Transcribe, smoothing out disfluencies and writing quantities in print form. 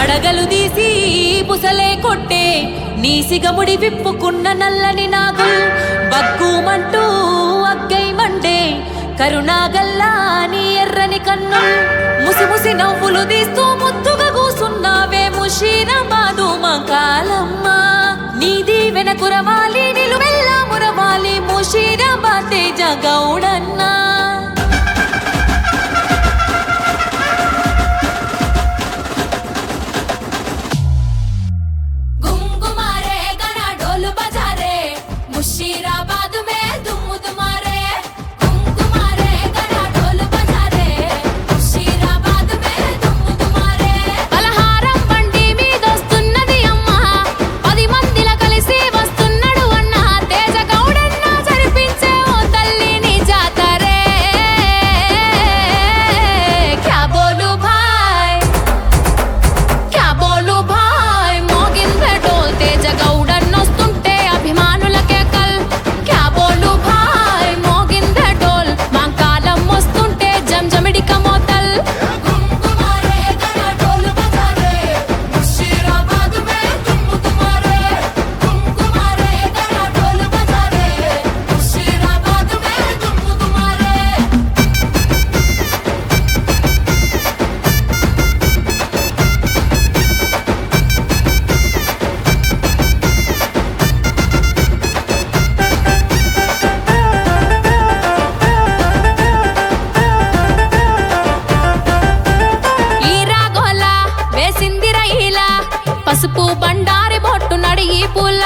పడగలు తీసి పుసలే కొట్టే నీసిగముడి విప్పుకున్న నల్లని నాగుల్ బగ్గుమంటూ అగ్గై మండే కరుణాగల్లా నీ ఎర్రని కన్నుల్ ముసి ముసి నవ్వులు తీస్తూ ముద్దుగా కూసున్నావే ముషీరాబాదు మా కాలమ్మ నీది వెనకురవాలి నిలువెల్లా మురవాలి ముషీరాబాద్ తేజ గౌడన్నా मुशीराबाद में दुम दुमारे घुंघुमारे गना ढोल बजारे मुशीराबाद में दुम दुमारे పలహారం బండి మీదొస్తున్నది అమ్మ 10 మందిల కలిసి వస్తున్నాడు అన్న తేజ గౌడన్న జరిపించే ఓ తల్లి నీ జాతరే క్యా బోలు భాయ్ మోగిందే ఢోల్ తేజ గౌడన్న వస్తుంటే అభిమానులకే పసుపు బండారి బొట్టు నడిగి పూల